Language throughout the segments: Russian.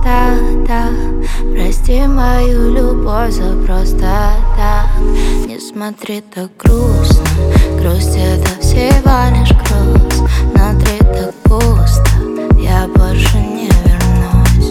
так. Прости мою любовь за просто так. Не смотри так грустно, грусть это всего лишь груз. Внутри так пусто, я больше не вернусь.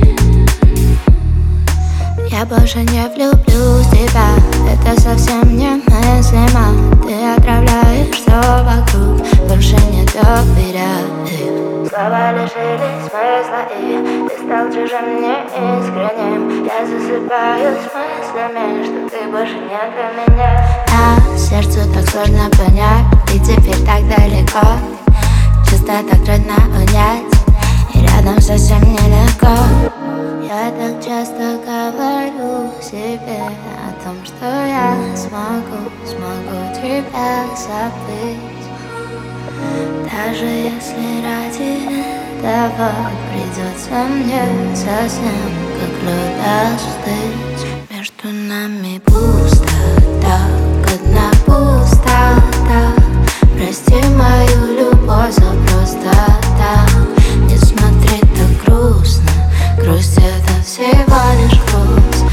Я больше не влюблюсь в тебя, это совсем немыслимо. Ты отравляешь все вокруг, больше не доверяю. Слова лишились смысла, и ты стал чужим, неискренним. Я засыпаю с мыслями, что ты больше не для меня. А сердцу так сложно понять, ты теперь так далеко. Чувства так трудно унять, и рядом совсем нелегко. Я так часто говорю себе о том, что я смогу тебя забыть. Даже если ради этого придется мне совсем как лед остыть. Между нами пустота, одна пустота. Прости мою любовь за просто так. Не смотри так грустно, грусть это всего лишь груз.